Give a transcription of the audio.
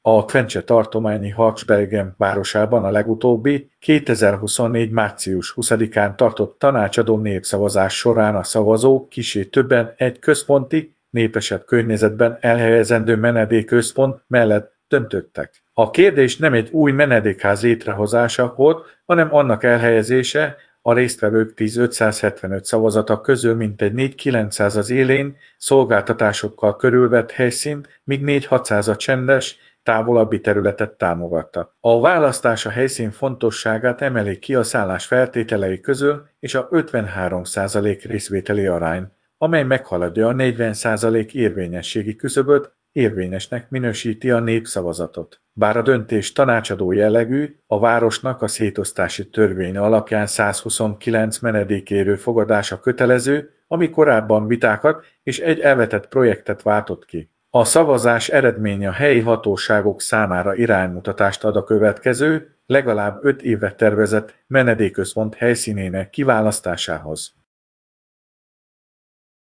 A Twentse tartományi Hauksbergen városában a legutóbbi 2024. március 20-án tartott tanácsadó népszavazás során a szavazók kissé többen egy központi, népesebb környezetben elhelyezendő menedékközpont mellett döntöttek. A kérdés nem egy új menedékház létrehozása volt, hanem annak elhelyezése a résztvevők 10.575 szavazata közül mintegy 4.900 az élén, szolgáltatásokkal körülvett helyszín, míg 4.600 a csendes, távolabbi területet támogatta. A választás a helyszín fontosságát emeli ki a szállás feltételei közül és a 53% részvételi arány, amely meghaladja a 40% érvényességi küszöböt, érvényesnek minősíti a népszavazatot. Bár a döntés tanácsadó jellegű, a városnak a szétosztási törvény alapján 129 menedékkérő fogadása kötelező, ami korábban vitákat és egy elvetett projektet váltott ki. A szavazás eredménye a helyi hatóságok számára iránymutatást ad a következő, legalább 5 éve tervezett menedékközpont helyszínének kiválasztásához.